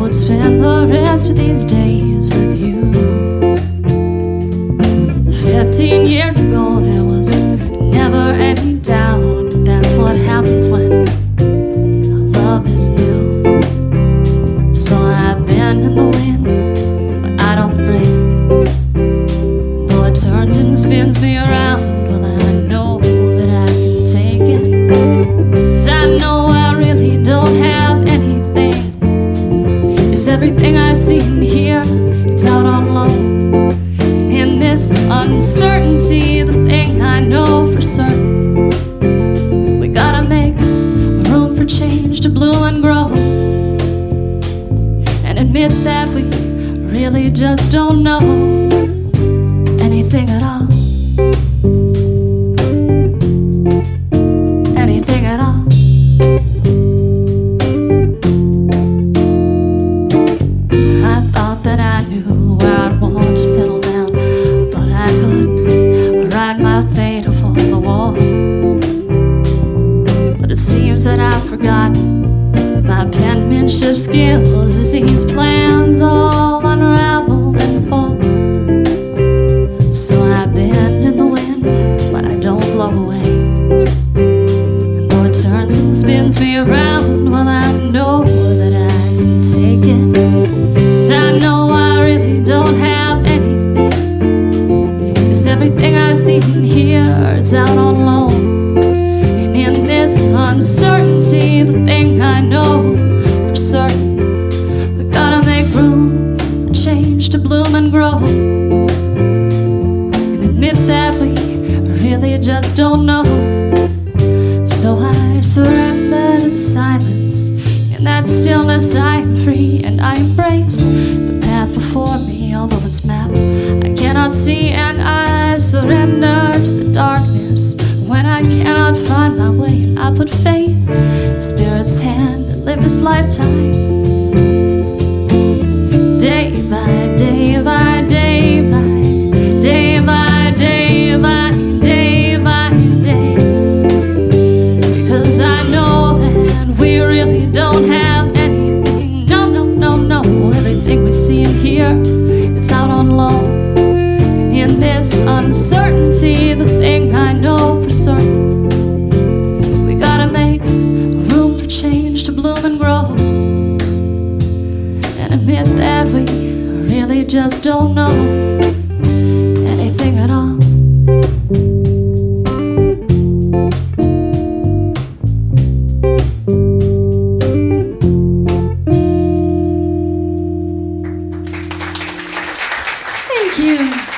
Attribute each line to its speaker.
Speaker 1: would spend the rest of these days with you. 15 years ago there was never any doubt. That's what happens when love is new. So I've been in the wind, but I don't break. Though it turns and spins me around, well, I know that I can take it. 'Cause I know I really don't have anything. It's everything I see and hear, it's out on loan. In this uncertainty, the thing I know for certain, we gotta make room for change to bloom and grow, and admit that we really just don't know anything at all. Anything at all. I thought that I knew where I'd want to settle down, but I couldn't write my fate upon the wall. But it seems that I've forgotten my penmanship skills as these plans all unravel and fall. So I bend in the wind, but I don't blow away. And though it turns and spins me around, well, I know that I can take it. 'Cause I know I really don't have anything. It's everything I see and hear, it's out on loan. And in this uncertainty, the thing I know for certain, we gotta make room for change to bloom and grow, and admit that we really just don't know. So I surrender to silence. In that stillness I am free, and I embrace the path before me, although it's mapped I cannot see. And I surrender to the darkness when I cannot find my way. And I put faith in Spirit's hand and live this lifetime, day by day by day by day by day by day by day. Because I know that we really don't have anything. No, no, no, no. Everything we see and hear, it's out on loan. And in this uncertainty, the thing I know for certain, we gotta make room for change to bloom and grow, and admit that we really just don't know anything at all. Thank you.